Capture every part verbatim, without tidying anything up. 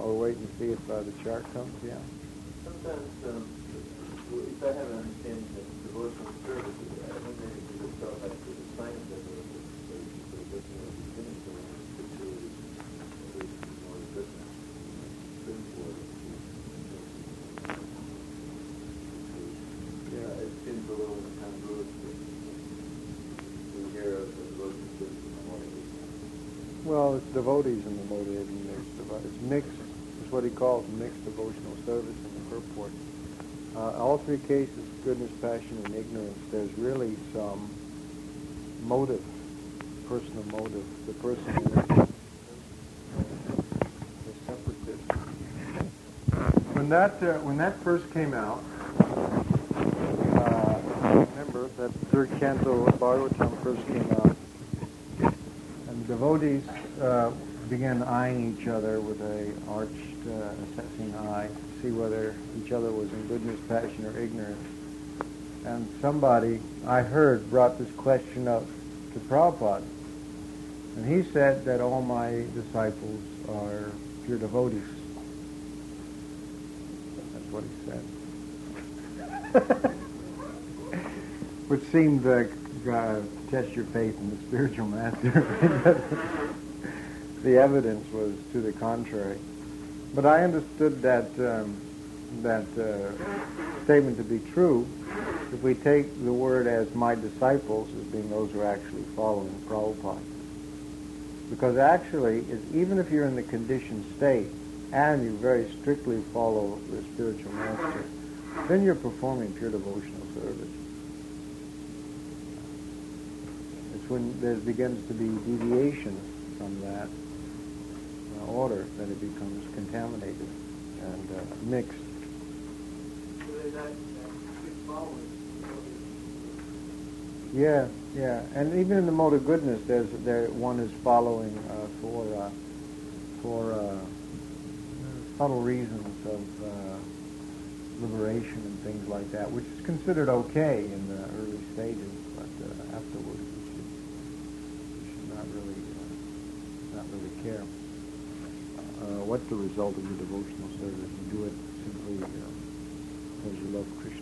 we'll wait and see if uh, the chart comes. Yeah. Sometimes, um, if I have an understanding that devotional service, I wonder if you would felt like the assignment of the looking at the beginning of the two is more business. Yeah, it seems a little incongruous to hear of the devotional service in the morning. Well, it's devotees in the motive, and there's devo- it's mixed. It's what he calls mixed devotional service in the purport. Uh, all three cases, goodness, passion, and ignorance, there's really some motive, personal motive. The person is a separatist. When that uh, when that first came out, uh, remember that third canto of Bhagavatam first came out, and devotees uh, began eyeing each other with a arched, uh, assessing eye to see whether each other was in goodness, passion, or ignorance. And somebody, I heard, brought this question up to Prabhupada. And he said that all my disciples are pure devotees. That's what he said. Which seemed to uh, test your faith in the spiritual master. The evidence was to the contrary. But I understood that um, that uh, statement to be true if we take the word as my disciples as being those who are actually following Prabhupada. Because actually, it's, even if you're in the conditioned state and you very strictly follow the spiritual master, then you're performing pure devotional service. It's when there begins to be deviation from that uh, order that it becomes contaminated and uh, mixed. Yeah, yeah, and even in the mode of goodness, there's there one is following uh, for uh, for uh, subtle reasons of uh, liberation and things like that, which is considered okay in the early stages, but uh, afterwards you should, you should not really uh, not really care uh, what the result of your devotional service. You do it simply uh, because you love Krishna.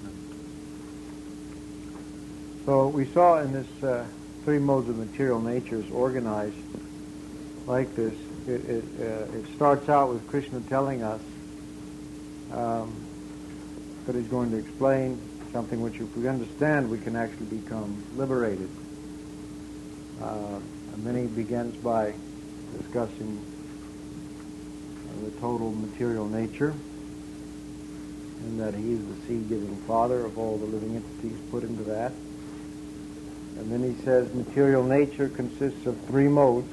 So we saw in this uh, three modes of material nature is organized like this. It, it, uh, it starts out with Krishna telling us um, that he's going to explain something which, if we understand, we can actually become liberated. Uh, and then he begins by discussing uh, the total material nature, and that he is the seed-giving father of all the living entities put into that. And then he says material nature consists of three modes.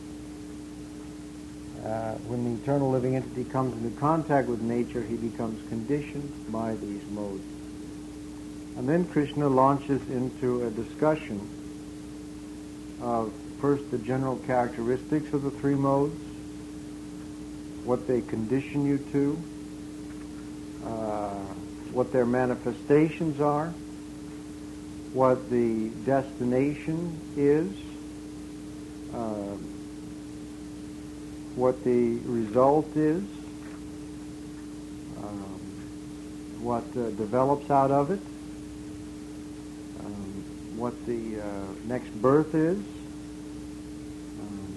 Uh, when the eternal living entity comes into contact with nature, he becomes conditioned by these modes. And then Krishna launches into a discussion of first the general characteristics of the three modes, what they condition you to, uh, what their manifestations are, what the destination is, uh, what the result is, um, what uh, develops out of it, um, what the uh, next birth is, um,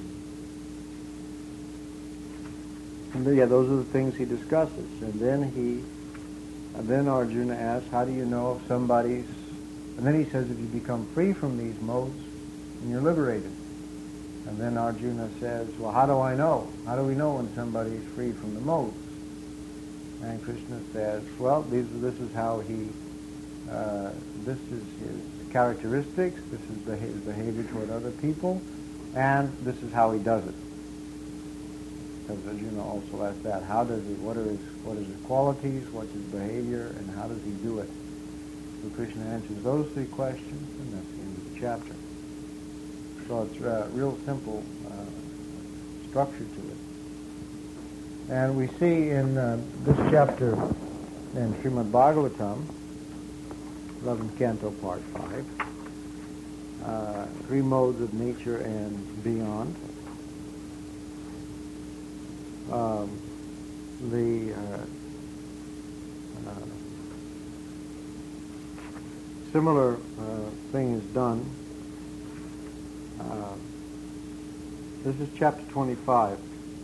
and yeah, those are the things he discusses. And then he, and then Arjuna asks, how do you know if somebody's, and then he says, if you become free from these modes, then you're liberated. And then Arjuna says, well, how do I know? How do we know when somebody is free from the modes? And Krishna says, well, these, this is how he, uh, this is his characteristics, this is the, his behavior toward other people, and this is how he does it. Because Arjuna also asked that, how does he, what are his, what are his qualities, what's his behavior, and how does he do it? So Krishna answers those three questions, and that's the end of the chapter. So it's a real simple uh, structure to it. And we see in uh, this chapter in Srimad Bhagavatam, eleventh Canto, Part five, uh, three modes of nature and beyond. Um, the uh, uh, similar uh, thing is done. Uh, this is chapter twenty-five.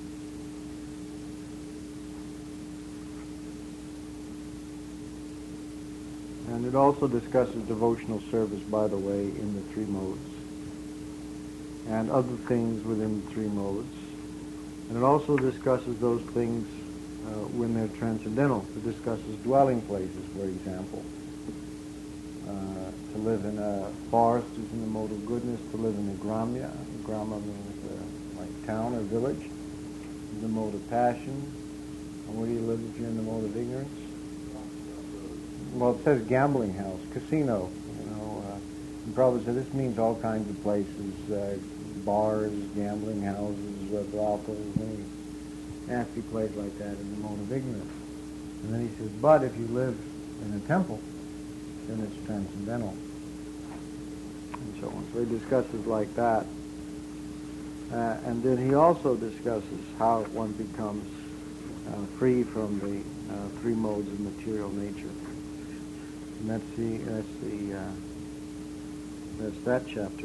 And it also discusses devotional service, by the way, in the three modes, and other things within the three modes. And it also discusses those things uh, when they're transcendental. It discusses dwelling places, for example. Uh, to live in a forest is in the mode of goodness. To live in a gramya, grama means uh, like town or village, is the mode of passion. And where do you live if you're in the mode of ignorance? Well, it says gambling house, casino. You know, uh, and Prabhupada said this means all kinds of places, uh, bars, gambling houses, uh, brothels, any nasty place like that in the mode of ignorance. And then he says, but if you live in a temple, then it's transcendental, and so on. So he discusses like that. Uh, and then he also discusses how one becomes uh, free from the uh, three modes of material nature. And that's the that's the uh, that's that chapter.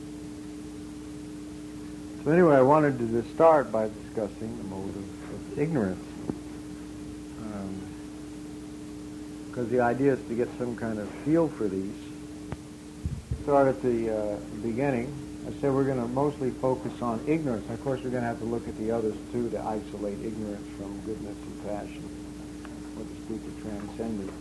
So anyway, I wanted to just start by discussing the mode of, of ignorance, because um, the idea is to get some kind of feel for these. Start at the uh, beginning. I said we're going to mostly focus on ignorance. Of course, we're going to have to look at the others too to isolate ignorance from goodness and passion, or to speak of transcendence.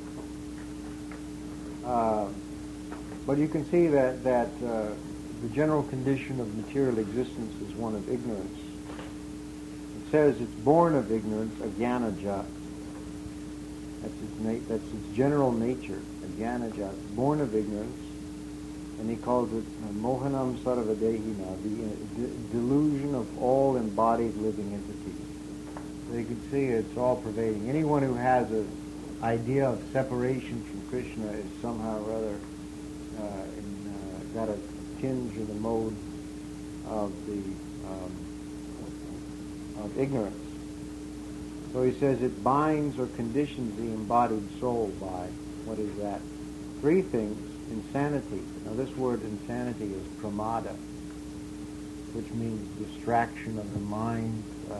Uh, but you can see that, that uh, the general condition of material existence is one of ignorance. It says it's born of ignorance, agyanaja. That's its, na- that's its general nature, agyanaja. It's born of ignorance, and he calls it uh, mohanam sarvadehina, the uh, de- delusion of all embodied living entities. So you can see it's all pervading. Anyone who has an idea of separation from Krishna is somehow or other uh, in, uh, got a tinge of the mode of the um, of ignorance. So he says it binds or conditions the embodied soul by, what is that? Three things: insanity. Now this word insanity is pramada, which means distraction of the mind, uh,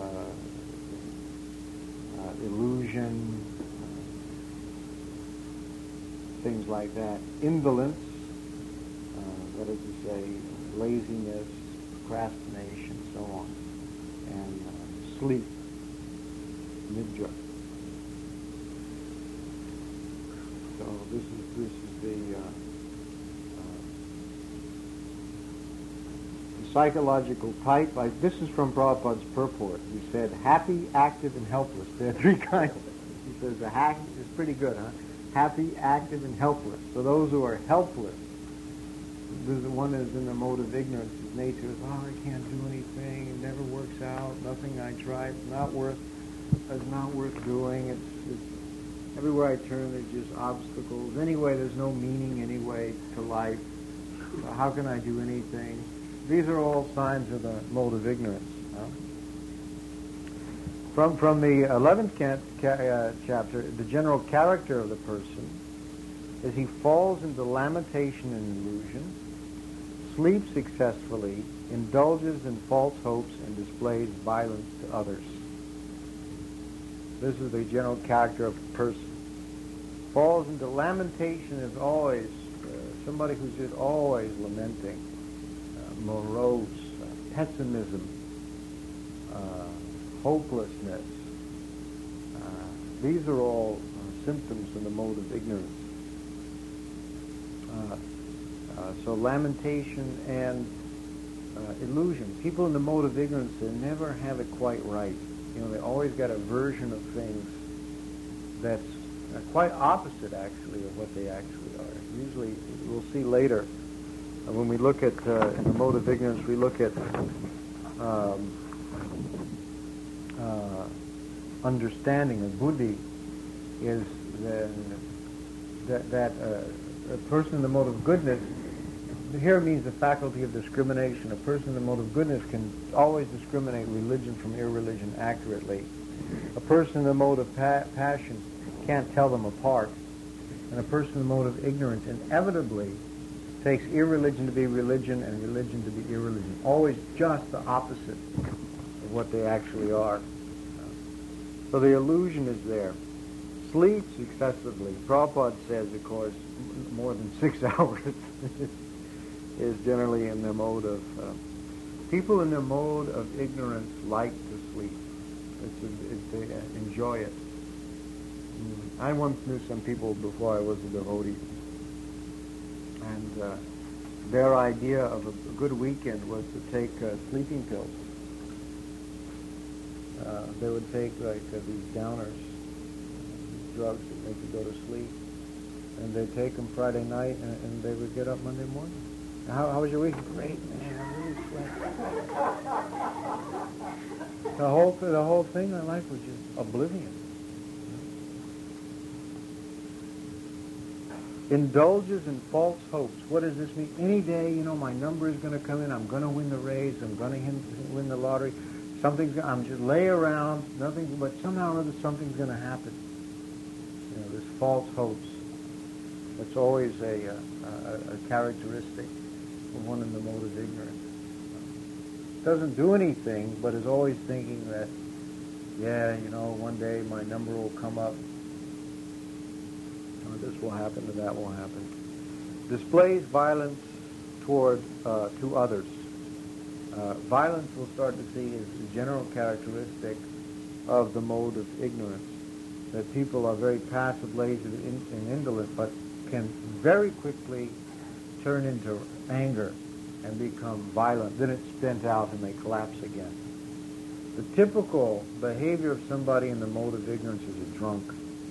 uh, illusion, things like that. Indolence, uh, that is to say, laziness, procrastination, so on, and uh, sleep, nidra. So this is this is the, uh, uh, the psychological type. Like this is from Prabhupada's purport. He said, happy, active, and helpless. There are three kinds. He says the hack is pretty good, huh? Happy, active, and helpless. So those who are helpless, the one is in the mode of ignorance. His nature is, oh, I can't do anything. It never works out. Nothing I try. It's not worth. It's not worth doing. It's, it's everywhere I turn, there's just obstacles. Anyway, there's no meaning anyway to life. So how can I do anything? These are all signs of the mode of ignorance. Huh? From from the eleventh ca- ca- uh, chapter, the general character of the person is he falls into lamentation and illusion, sleeps successfully, indulges in false hopes, and displays violence to others. This is the general character of a person. Falls into lamentation is always uh, somebody who's just always lamenting, uh, morose, uh, pessimism, uh, hopelessness. Uh, these are all uh, symptoms in the mode of ignorance. Uh, uh, so lamentation and uh, illusion. People in the mode of ignorance, they never have it quite right. You know, they always got a version of things that's uh, quite opposite, actually, of what they actually are. Usually, we'll see later, uh, when we look at, uh, in the mode of ignorance, we look at um, uh, understanding, of buddhi, is the, that, that uh, a person in the mode of goodness, here means the faculty of discrimination. A person in the mode of goodness can always discriminate religion from irreligion accurately. A person in the mode of pa- passion can't tell them apart. And a person in the mode of ignorance inevitably takes irreligion to be religion and religion to be irreligion. Always just the opposite of what they actually are. So the illusion is there. Sleeps excessively. Prabhupada says, of course, m- more than six hours is generally in the mode of... Uh, people in the mode of ignorance like to sleep. It's a, it's, they uh, enjoy it. Mm. I once knew some people before I was a devotee, and uh, their idea of a, a good weekend was to take uh, sleeping pills. Uh, they would take like uh, these downers, these drugs that make you go to sleep, and they'd take them Friday night, and, and they would get up Monday morning. How, how was your week? Great, man. I really slept. The whole the whole thing in life was just oblivion. Indulges in false hopes. What does this mean? Any day, you know, my number is going to come in. I'm going to win the race. I'm going to win the lottery. Something's. I'm just lay around, nothing. But somehow or other, something's going to happen. You know, this false hopes. It's always a, a, a characteristic of one in the mode of ignorance. Doesn't do anything, but is always thinking that, yeah, you know, one day my number will come up. Or this will happen, or that will happen. Displays violence toward uh, to others. Uh, violence, we'll start to see, is a general characteristic of the mode of ignorance. That people are very passive, lazy, and indolent, but can very quickly turn into anger and become violent. Then it's spent out and they collapse again. The typical behavior of somebody in the mode of ignorance is a drunk.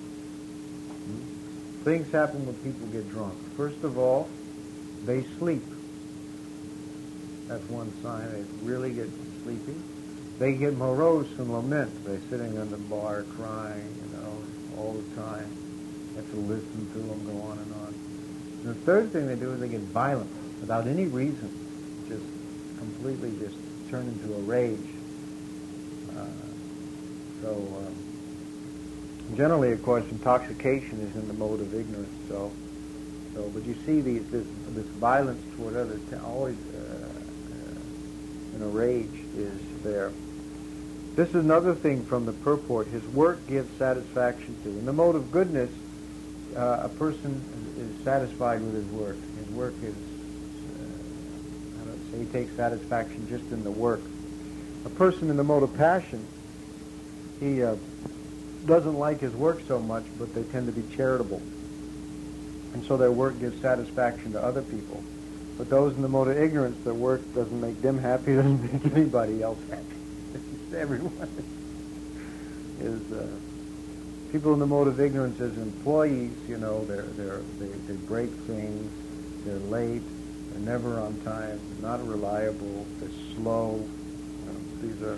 Hmm? Things happen when people get drunk. First of all, they sleep. That's one sign. They really get sleepy. They get morose and lament. They're sitting on the bar crying, you know, all the time. You have to listen to them go on and on. And the third thing they do is they get violent without any reason. Just completely just turn into a rage. Uh, so um, generally, of course, intoxication is in the mode of ignorance. So, so but you see these this this violence toward others always uh, uh, in a rage is there. This is another thing from the purport. His work gives satisfaction to. In the mode of goodness, uh, a person is satisfied with his work. His work is, uh, I don't say he takes satisfaction just in the work. A person in the mode of passion, he uh, doesn't like his work so much, but they tend to be charitable. And so their work gives satisfaction to other people. But those in the mode of ignorance, their work doesn't make them happy, doesn't make anybody else happy. Everyone is uh, people in the mode of ignorance as employees. You know, they're they're they, they break things. They're late. They're never on time. They're not reliable. They're slow. You know, these are.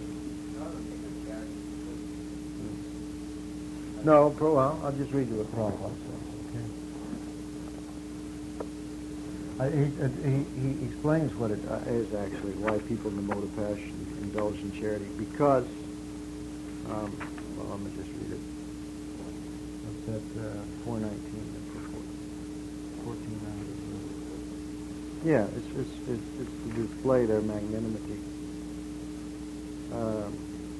No, pro, well, I'll just read you what Prabhupada says. Okay. Uh, he, he, he explains what it uh, is actually, why people in the mode of passion indulge in charity. Because, um, well, let me just read it. It's at uh, four nineteen, fourteen hundred. Yeah, it's, it's, it's, it's to display their magnanimity. Um,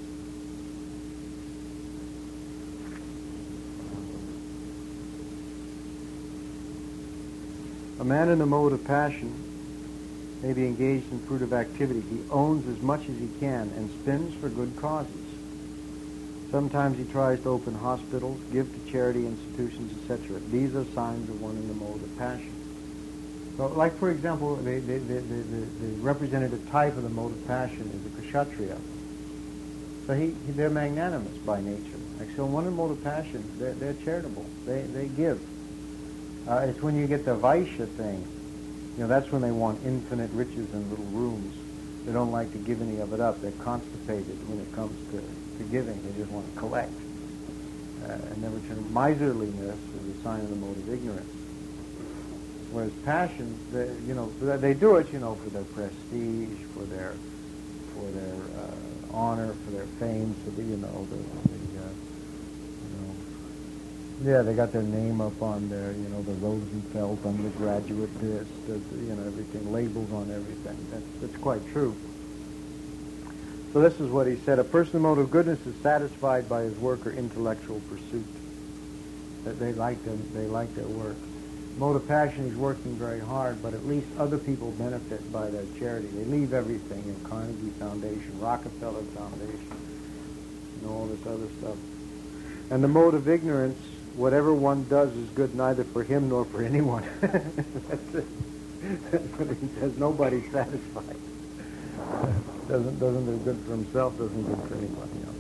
A man in the mode of passion may be engaged in fruitive activity. He owns as much as he can and spends for good causes. Sometimes he tries to open hospitals, give to charity institutions, et cetera. These are signs of one in the mode of passion. So, like, for example, the, the, the, the, the representative type of the mode of passion is a kshatriya. So he, he, they're magnanimous by nature. Like, so one in the mode of passion, they're, they're charitable. They, they give. Uh, it's when you get the Vaishya thing, you know, that's when they want infinite riches in little rooms. They don't like to give any of it up. They're constipated when it comes to, to giving. They just want to collect. Uh, and never turn. Miserliness is a sign of the mode of ignorance. Whereas passion, they, you know, they do it, you know, for their prestige, for their, for their uh, honor, for their fame, for the, you know, the, the uh, you know, yeah, they got their name up on there, you know, the Rosenfeld undergraduate this, the, the, you know, everything, labels on everything. That's, that's quite true. So this is what he said: a person in the mode of goodness is satisfied by his work or intellectual pursuit. That they like them, they like their work. Mode of passion, he's working very hard, but at least other people benefit by their charity. They leave everything in Carnegie Foundation, Rockefeller Foundation, and all this other stuff. And the mode of ignorance, whatever one does is good neither for him nor for anyone. That's it. That's what he says. Nobody's satisfied. Doesn't doesn't do good for himself, doesn't do good for anybody else.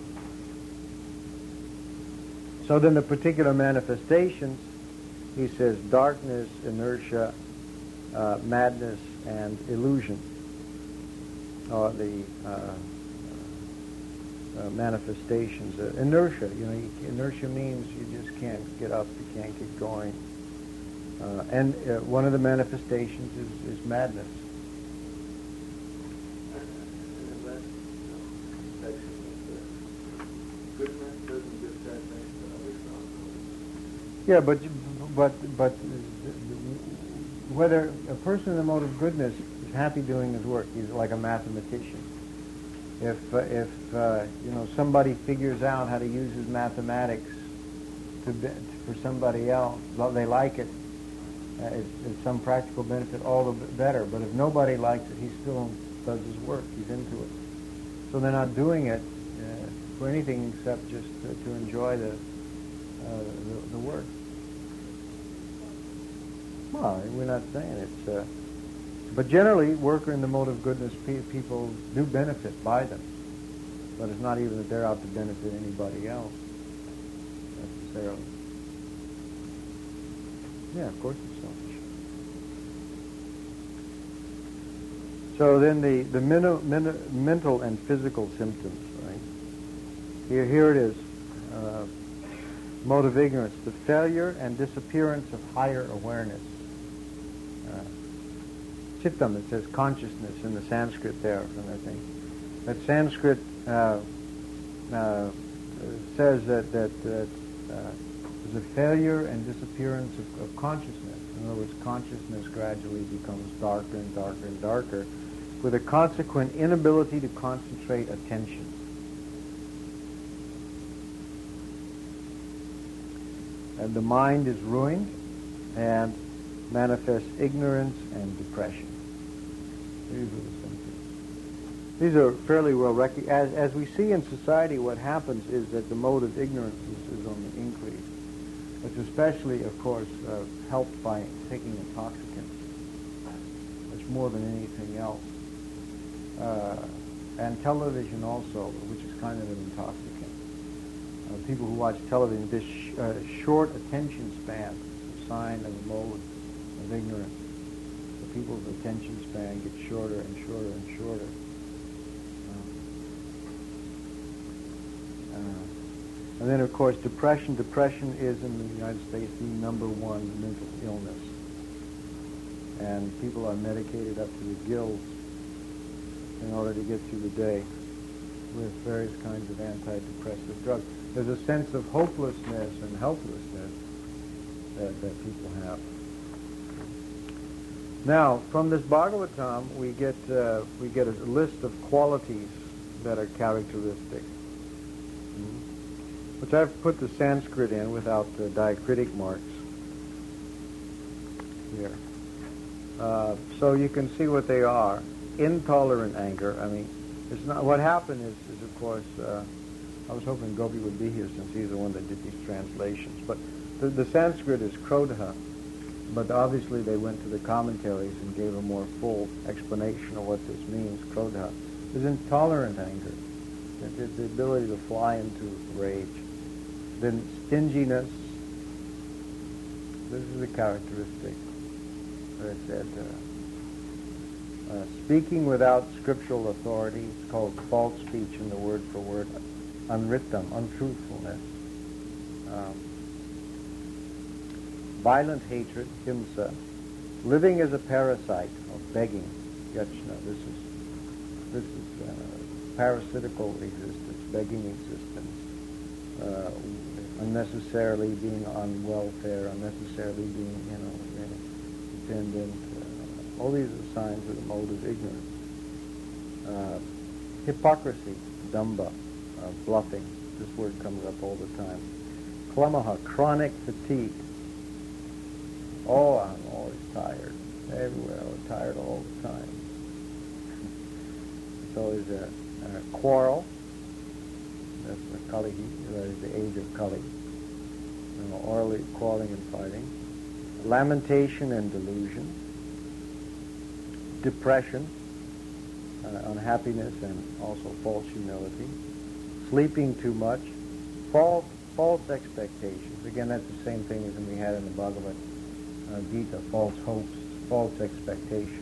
So then the particular manifestations, he says, darkness, inertia, uh, madness, and illusion are the uh, uh, manifestations. Uh, inertia, you know, you, inertia means you just can't get up, you can't get going. Uh, and uh, one of the manifestations is, is madness. And the last section is uh, goodness doesn't give satisfaction to others. Yeah, but but but whether a person in the mode of goodness is happy doing his work, he's like a mathematician. If uh, if uh, you know, somebody figures out how to use his mathematics to be, for somebody else, well, they like it. Uh, it's, it's some practical benefit, all the better. But if nobody likes it, he still does his work. He's into it. So they're not doing it uh, for anything except just to, to enjoy the, uh, the the work. Well, we're not saying it's... Uh, but generally, worker in the mode of goodness, pe- people do benefit by them. But it's not even that they're out to benefit anybody else, necessarily. Yeah, of course it's selfish. So then the, the men- men- mental and physical symptoms, right? Here, here it is. Uh, mode of ignorance, the failure and disappearance of higher awareness. Uh, Chittam, it says consciousness in the Sanskrit there, and I think that Sanskrit uh, uh, says that that, that uh, there's a failure and disappearance of, of consciousness. In other words, consciousness gradually becomes darker and darker and darker, with a consequent inability to concentrate attention. And the mind is ruined and manifests ignorance and depression. These are the symptoms. These are fairly well recognized. As, as we see in society, what happens is that the mode of ignorance is, is on the increase. It's especially, of course, uh, helped by taking intoxicants. It's more than anything else. Uh, and television also, which is kind of an intoxicant. Uh, people who watch television, this sh- uh, short attention span is a sign of a mode of ignorance. The people's attention span gets shorter and shorter and shorter. Uh, uh, and then, of course, depression. Depression is, in the United States, the number one mental illness. And people are medicated up to the gills in order to get through the day with various kinds of antidepressant drugs. There's a sense of hopelessness and helplessness that, that people have. Now, from this Bhagavatam, we get uh, we get a list of qualities that are characteristic, mm-hmm. which I've put the Sanskrit in without the diacritic marks here. Uh, so you can see what they are. Intolerant anger. I mean, it's not. What happened is, is of course, uh, I was hoping Gopi would be here since he's the one that did these translations. But the, the Sanskrit is Krodha, but obviously they went to the commentaries and gave a more full explanation of what this means. Krodha is intolerant anger, the, the ability to fly into rage. Then stinginess. This is a characteristic. Where it said. Uh, Uh, speaking without scriptural authority, it's called false speech in the word for word, unritam, untruthfulness. Um, violent hatred, himsa, living as a parasite, or begging, yachna. This is this is uh, parasitical existence, begging existence, uh, unnecessarily being on welfare, unnecessarily being, you know, dependent. Uh, all these are signs of the mode of ignorance. Uh, hypocrisy, damba, uh, bluffing. This word comes up all the time. Klamaha, chronic fatigue. Oh, I'm always tired. Everywhere, I'm tired all the time. It's always a, a quarrel. That's the Kalihi, that is the age of Kali. You know, orally quarreling and fighting. Lamentation and delusion. Depression, uh, unhappiness, and also false humility. Sleeping too much. False, false expectations. Again, that's the same thing as we had in the Bhagavad uh, Gita. False hopes, false expectations.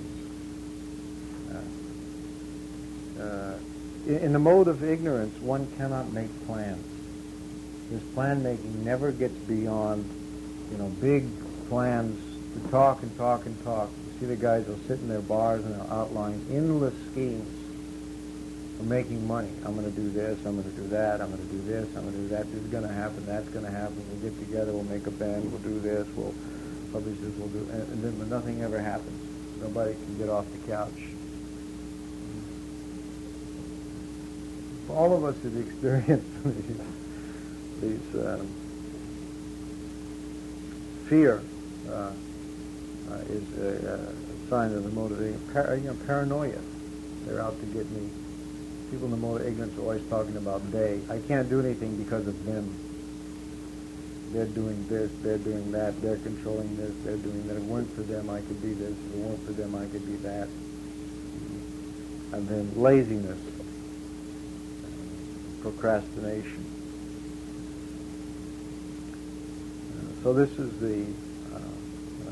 Uh, uh, in, in the mode of ignorance, one cannot make plans. This plan making never gets beyond, you know, big plans to talk and talk and talk. You see the guys will sit in their bars and they'll outline endless schemes for making money. I'm going to do this, I'm going to do that, I'm going to do this, I'm going to do that, this is going to happen, that's going to happen, we'll get together, we'll make a band, we'll do this, we'll publish this, we'll do, and, and then but nothing ever happens. Nobody can get off the couch. All of us have experienced these, these um, fear uh, uh, is a, a sign of the mode of ignorance. Par- you know, paranoia. They're out to get me. People in the mode of ignorance are always talking about they. I can't do anything because of them. They're doing this, they're doing that, they're controlling this, they're doing that. If it weren't for them, I could be this. If it weren't for them, I could be that. And then laziness, procrastination. Uh, so this is the uh, uh,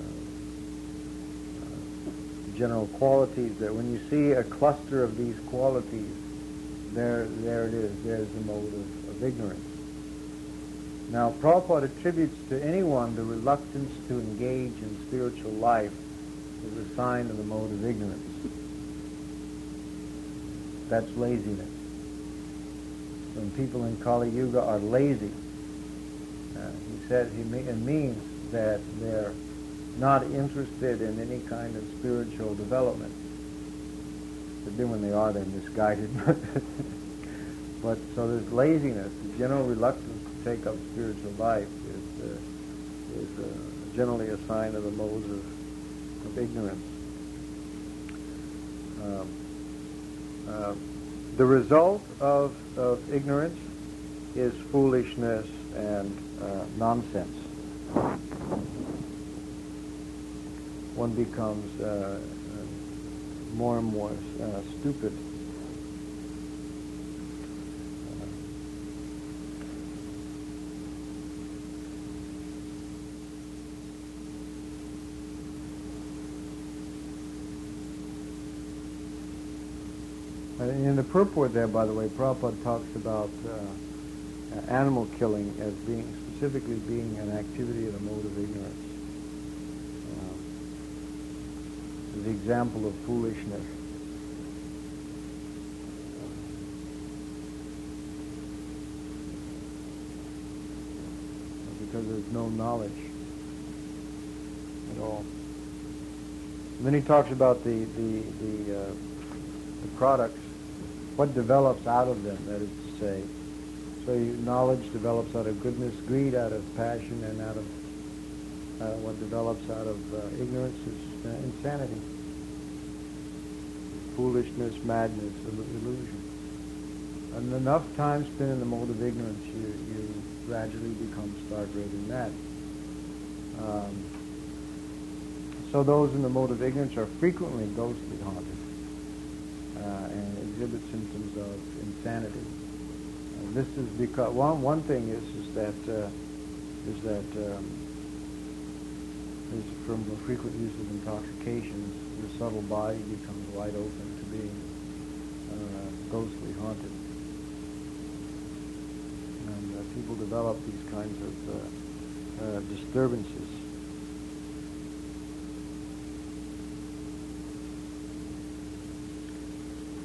uh, general qualities that when you see a cluster of these qualities, there, there it is. There's the mode of, of ignorance. Now, Prabhupada attributes to anyone the reluctance to engage in spiritual life as a sign of the mode of ignorance. That's laziness. When people in Kali Yuga are lazy, uh, he said he me- it means that they're not interested in any kind of spiritual development. But then when they are, they're misguided. But so there's laziness, the general reluctance to take up spiritual life is uh, is uh, generally a sign of the modes of, of ignorance. Um, uh, the result of, of ignorance is foolishness and uh, nonsense. One becomes uh, uh, more and more uh, stupid. In the purport there, by the way, Prabhupada talks about uh, animal killing as being, specifically being an activity of the mode of ignorance. Uh, the example of foolishness. Because there's no knowledge at all. And then he talks about the, the, the, uh, the products, what develops out of them, that is to say. So you, knowledge develops out of goodness, greed out of passion, and out of uh, what develops out of uh, ignorance is uh, insanity, foolishness, madness, illusion. And enough time spent in the mode of ignorance, you, you gradually become stark-raving mad. Um, so those in the mode of ignorance are frequently ghostly haunted. Uh, and exhibit symptoms of insanity. Uh, this is because one one thing is is that uh, is that um, is from the frequent use of intoxications, the subtle body becomes wide open to being uh, ghostly haunted, and uh, people develop these kinds of uh, uh, disturbances.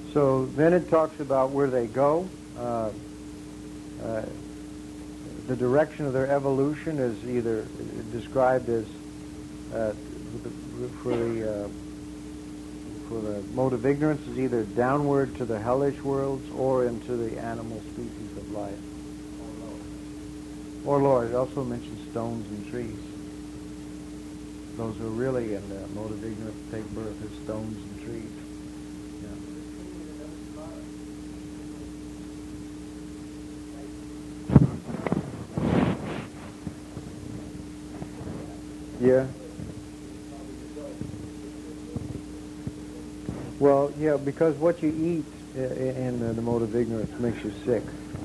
So then it talks about where they go. Uh, uh, the direction of their evolution is either described as uh, for the uh, for the mode of ignorance is either downward to the hellish worlds or into the animal species of life. Or lower. It also mentions stones and trees. Those who are really in the mode of ignorance take birth as stones and trees. Yeah. Yeah. Well, yeah, because what you eat in the mode of ignorance makes you sick.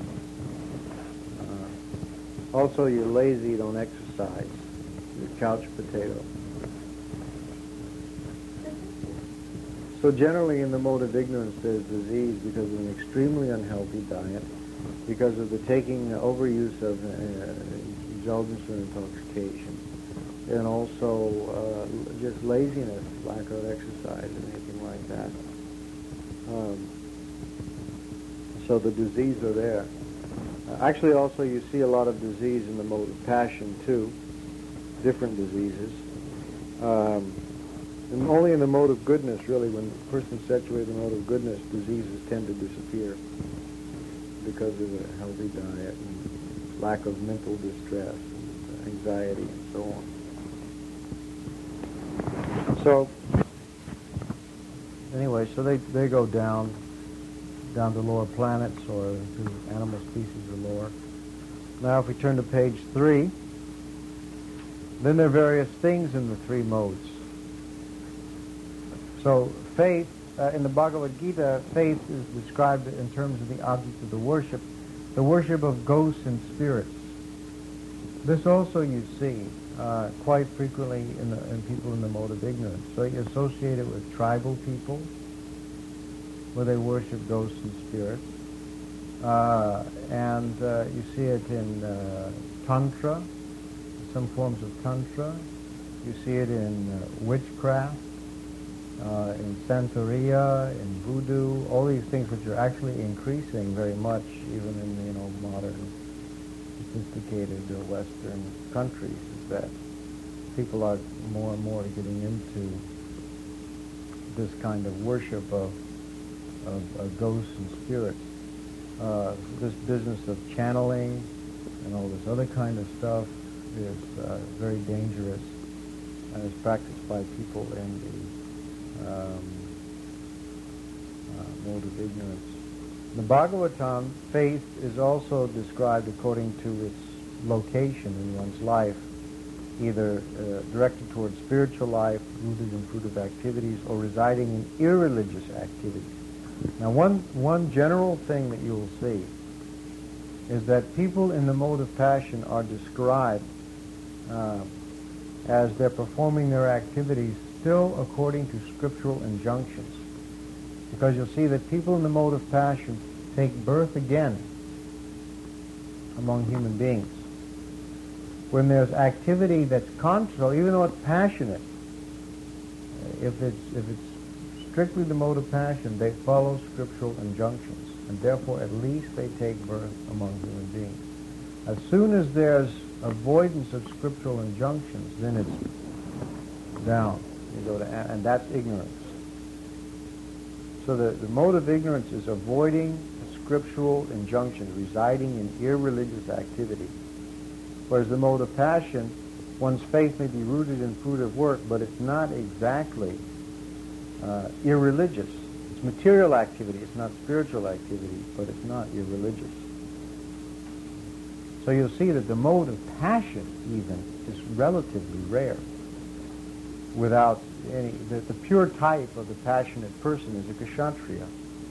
Uh, also, you're lazy, you don't exercise. You're a couch potato. So generally in the mode of ignorance there's disease because of an extremely unhealthy diet, because of the taking, uh, overuse of uh, indulgence and intoxication, and also uh, just laziness, lack of exercise and anything like that. Um, so the disease are there. Uh, actually also you see a lot of disease in the mode of passion too, different diseases. Um, and only in the mode of goodness, really, when a person is saturated in the mode of goodness, diseases tend to disappear because of a healthy diet and lack of mental distress, and anxiety, and so on. So, anyway, so they, they go down, down to lower planets or to animal species or lower. Now, if we turn to page three, then there are various things in the three modes. So faith, uh, in the Bhagavad Gita, faith is described in terms of the object of the worship, the worship of ghosts and spirits. This also you see uh, quite frequently in, the, in people in the mode of ignorance. So you associate it with tribal people, where they worship ghosts and spirits. Uh, and uh, you see it in uh, Tantra, some forms of Tantra. You see it in uh, witchcraft. Uh, in Santeria, in voodoo, all these things which are actually increasing very much, even in you know modern, sophisticated uh, Western countries, is that people are more and more getting into this kind of worship of of uh, ghosts and spirits. Uh, this business of channeling and all this other kind of stuff is uh, very dangerous and is practiced by people in the Um, uh, mode of ignorance. In the Bhagavatam, faith is also described according to its location in one's life, either uh, directed towards spiritual life, rooted in fruitive activities, or residing in irreligious activities. Now, one, one general thing that you will see is that people in the mode of passion are described uh, as they're performing their activities still according to scriptural injunctions. Because you'll see that people in the mode of passion take birth again among human beings. When there's activity that's contrary, even though it's passionate, if it's, if it's strictly the mode of passion, they follow scriptural injunctions, and therefore at least they take birth among human beings. As soon as there's avoidance of scriptural injunctions, then it's down. You go to, and that's ignorance. So the, the mode of ignorance is avoiding scriptural injunctions, residing in irreligious activity. Whereas the mode of passion, one's faith may be rooted in fruitive work, but it's not exactly uh, irreligious. It's material activity, it's not spiritual activity, but it's not irreligious. So you'll see that the mode of passion, even, is relatively rare. Without any, the, the pure type of the passionate person is a kshatriya.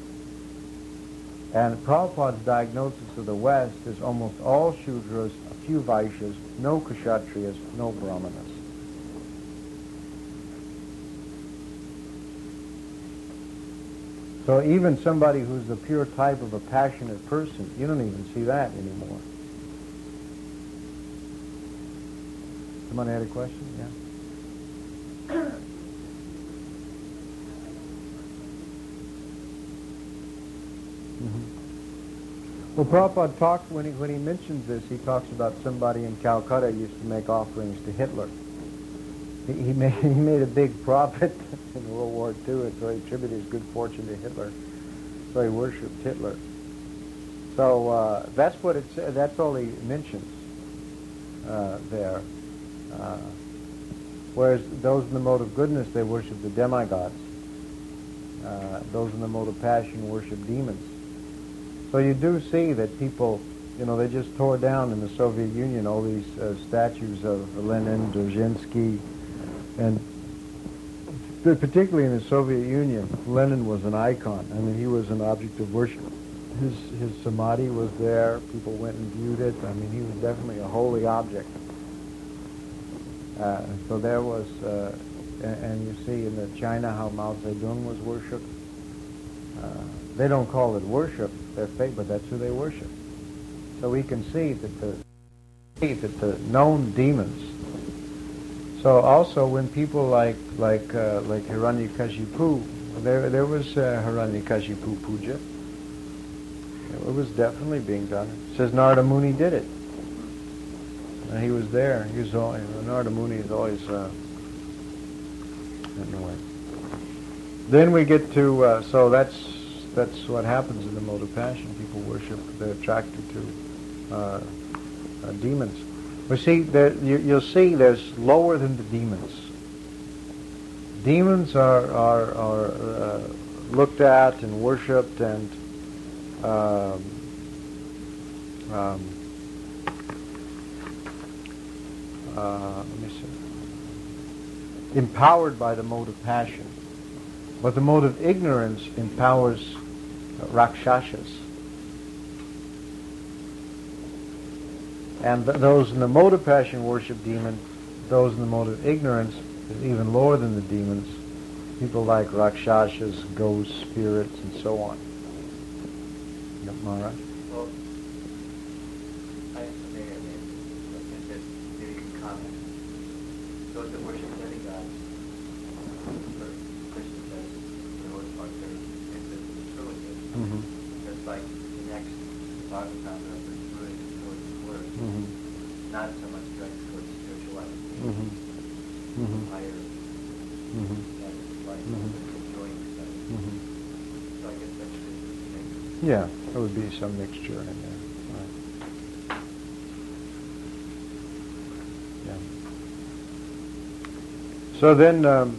And Prabhupada's diagnosis of the West is almost all Shudras, a few Vaishyas, no kshatriyas, no brahmanas. So even somebody who's the pure type of a passionate person, you don't even see that anymore. Somebody had a question? Yeah. Well, Prabhupada talks, when he, when he mentions this, he talks about somebody in Calcutta used to make offerings to Hitler. He, he, made, he made a big profit in World War Two, and so he attributed his good fortune to Hitler. So he worshipped Hitler. So uh, that's what it's. That's all he mentions uh, there. Uh, whereas those in the mode of goodness, they worship the demigods. Uh, those in the mode of passion worship demons. So you do see that people, you know, they just tore down in the Soviet Union all these uh, statues of Lenin, Dzerzhinsky, and particularly in the Soviet Union, Lenin was an icon. I mean, he was an object of worship. His his samadhi was there. People went and viewed it. I mean, he was definitely a holy object. Uh, so there was, uh, and, and you see in the China how Mao Zedong was worshipped. Uh, they don't call it worship, their faith, but that's who they worship. So we can see that the that the known demons. So also when people like like uh, like Hiranyakashipu, there there was uh, Hiranyakashipu puja. It was definitely being done. It says Narada Muni did it. And he was there. He was always, Narada Muni is always uh, anyway. Then we get to uh, so that's that's what happens in the mode of passion. People worship. They're attracted to uh, uh, demons. We see that you, you'll see there's lower than the demons. Demons are are are uh, looked at and worshipped and um, um, uh, let me see, empowered by the mode of passion, but the mode of ignorance empowers uh, rakshasas. And th- those in the mode of passion worship demons. Those in the mode of ignorance is even lower than the demons. People like rakshasas, ghosts, spirits, and so on. Yep, Maharaj? Well, I may or may not have said, maybe you can comment. Those that worship demigods, for Christians, as for the most part, they're into the superlative. Mm-hmm. Just like the next Bhagavatam reference really towards the word. Mm-hmm. Not so much directed towards spirituality. Mm-hmm. Mm-hmm. Higher Mm-hmm. status of life, Mhm. enjoying stuff. Mm-hmm. So I guess that's the thing. Yeah, there would be some mixture in there. Right. Yeah. So then um,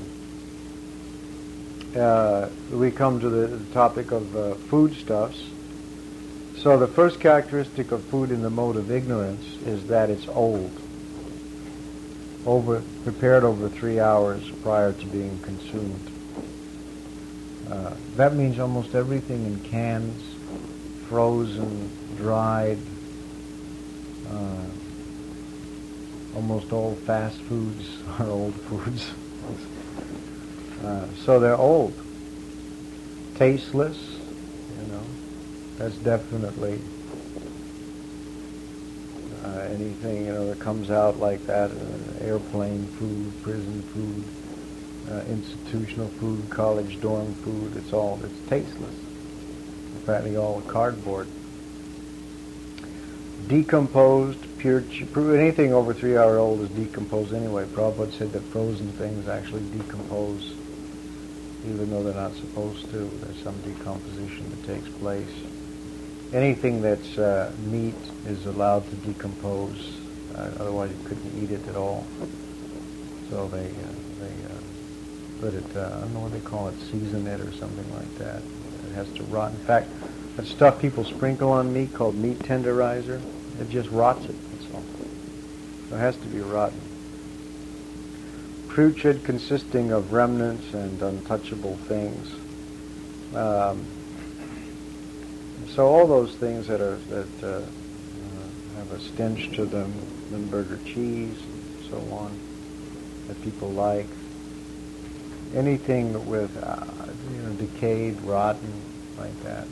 uh, we come to the, the topic of uh, foodstuffs. So the first characteristic of food in the mode of ignorance is that it's old. Over prepared over three hours prior to being consumed. Uh, that means almost everything in cans, frozen, dried, uh, almost all fast foods are old foods. uh, so they're old, tasteless. You know, that's definitely. Uh, anything, you know, that comes out like that, uh, airplane food, prison food, uh, institutional food, college dorm food, it's all, it's tasteless. Apparently all cardboard. Decomposed, pure, anything over three hour old is decomposed anyway. Prabhupada said that frozen things actually decompose, even though they're not supposed to. There's some decomposition that takes place. Anything that's uh, meat is allowed to decompose, uh, otherwise you couldn't eat it at all. So they uh, they uh, put it, uh, I don't know what they call it, season it or something like that. It has to rot. In fact, that stuff people sprinkle on meat called meat tenderizer, it just rots it, that's all. So it has to be rotten. Putrid, consisting of remnants and untouchable things. Um, So all those things that are that uh, uh, have a stench to them, Limburger cheese, and so on, that people like. Anything with uh, you know decayed, rotten, like that.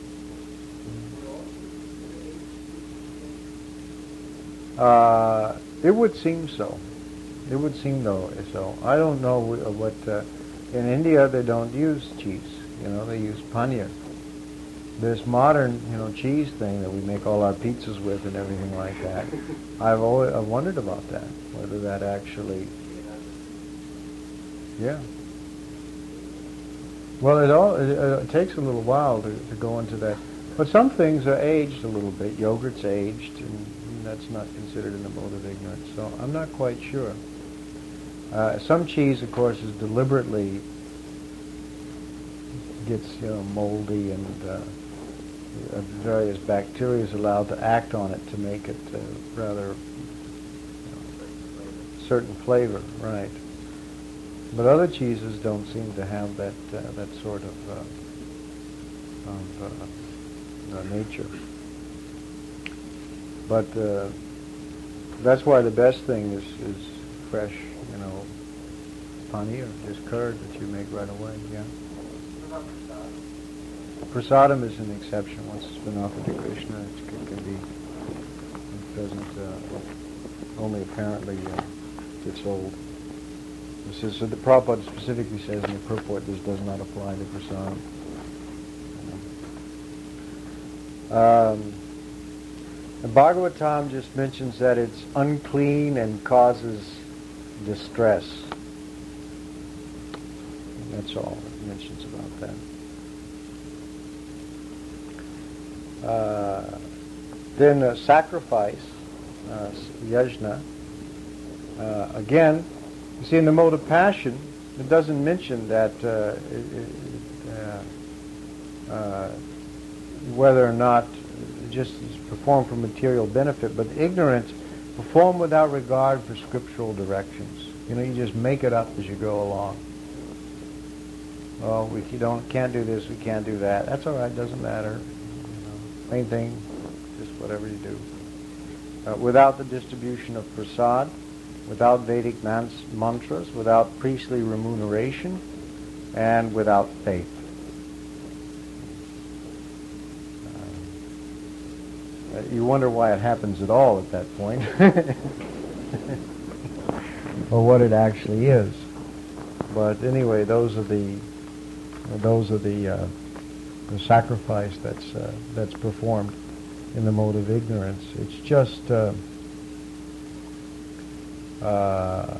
Uh, it would seem so. It would seem though so. I don't know what. Uh, in India they don't use cheese. You know they use paneer. this modern, you know, cheese thing that we make all our pizzas with and everything like that, I've always I've wondered about that, whether that actually, yeah. Well, it all it, it takes a little while to, to go into that, but some things are aged a little bit. Yogurt's aged, and, and that's not considered in the mode of ignorance. So I'm not quite sure. Uh, some cheese, of course, is deliberately gets, you know, moldy, and uh, various bacteria is allowed to act on it to make it uh, rather, you know, certain flavor, right? But other cheeses don't seem to have that uh, that sort of, uh, of uh, uh, nature. But uh, that's why the best thing is, is fresh, you know, paneer, just curd that you make right away. Yeah. Prasadam is an exception. Once it's been offered to Krishna, it can, can be, it doesn't, uh, only apparently uh, gets old. This is, so the Prabhupada specifically says in the purport this does not apply to prasadam. Um, the Bhagavatam just mentions that it's unclean and causes distress. That's all it mentions about that. Uh, then uh, sacrifice, uh, yajna. Uh, again, you see, in the mode of passion, it doesn't mention that uh, it, it, uh, uh, whether or not it just is performed for material benefit, but ignorance perform without regard for scriptural directions. You know, you just make it up as you go along. Well, we don't can't do this, we can't do that. That's all right, doesn't matter. Main thing, just whatever you do. Uh, without the distribution of prasad, without Vedic mans- mantras, without priestly remuneration, and without faith. Uh, you wonder why it happens at all at that point, or what it actually is. But anyway, those are the those are the. Uh, the sacrifice that's uh, that's performed in the mode of ignorance. It's just uh, uh,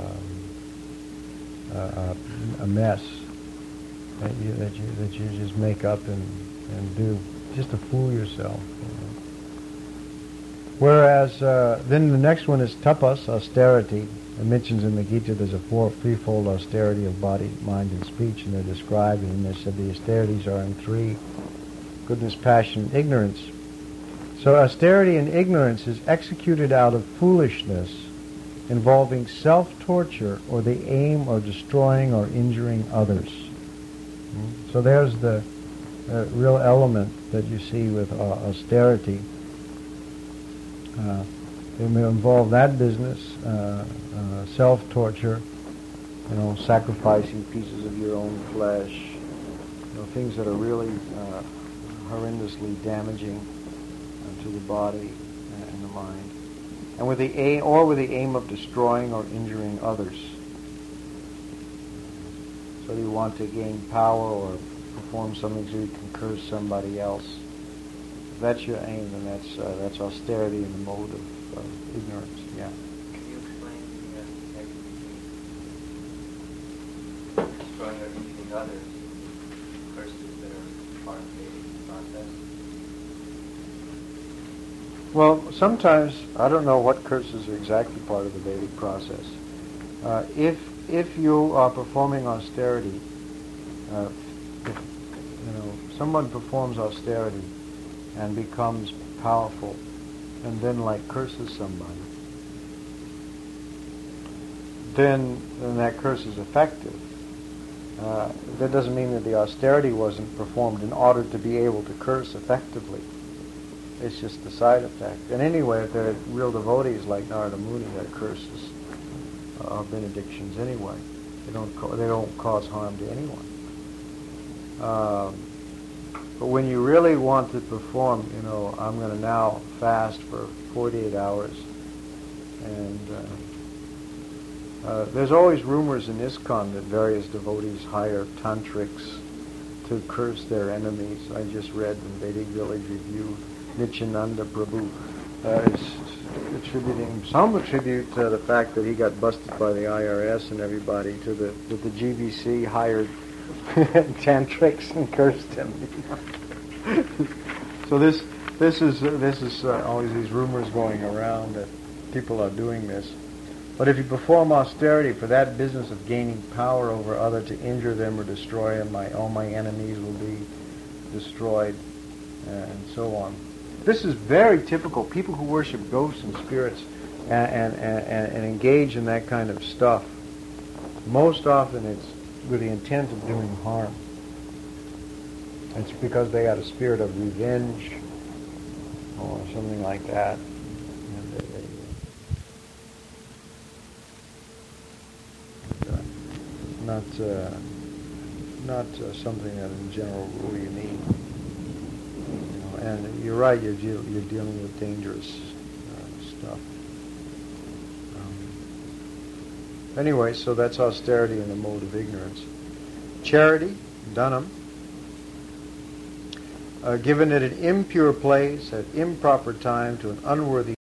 um, uh, a mess that you, that you that you just make up and, and do just to fool yourself. You know? Whereas uh, then the next one is tapas, austerity. It mentions in the Gita there's a four, threefold austerity of body, mind, and speech, and they're described, and they said the austerities are in three: goodness, passion, and ignorance. So austerity and ignorance is executed out of foolishness, involving self-torture or the aim of destroying or injuring others. Mm-hmm. So there's the uh, real element that you see with uh, austerity. Uh, It may involve that business, uh, uh, self-torture, you know, sacrificing pieces of your own flesh, you know, things that are really uh, horrendously damaging uh, to the body and the mind, and with the aim, or with the aim of destroying or injuring others. So you want to gain power or perform something so you can curse somebody else. If that's your aim, then that's uh, that's austerity in the mode of Uh, ignorance, yeah. Can you explain the uh, connection between destroying or injuring others, curses that are part of the process? Well, sometimes, I don't know what curses are exactly part of the Vedic process. Uh, if if you are performing austerity, uh, if, you know, someone performs austerity and becomes powerful, and then like curses somebody, then, then that curse is effective. Uh, that doesn't mean that the austerity wasn't performed in order to be able to curse effectively. It's just the side effect. And anyway, if they're real devotees like Narada Muni, their curses are benedictions anyway. They don't ca- they don't cause harm to anyone. Um, But when you really want to perform, you know, I'm going to now fast for forty-eight hours. And uh, uh, there's always rumors in ISKCON that various devotees hire tantrics to curse their enemies. I just read in Vedic Village Review, Nityananda Prabhu uh, is attributing, some attribute to the fact that he got busted by the I R S and everybody, to the that the G B C hired tantrics and cursed him. So this this is uh, this is uh, always these rumors going around that people are doing this. But if you perform austerity for that business of gaining power over others to injure them or destroy them, my, all my enemies will be destroyed, uh, and so on. This is very typical. People who worship ghosts and spirits and, and, and, and engage in that kind of stuff, most often it's with the intent of doing harm. It's because they got a spirit of revenge or something like that. And they, they, not uh, not uh, something that in general rule you need. You know, and you're right, you're, deal, you're dealing with dangerous uh, stuff. Um, anyway, so that's austerity in the mode of ignorance. Charity, Dunham, uh, given at an impure place, at improper time, to an unworthy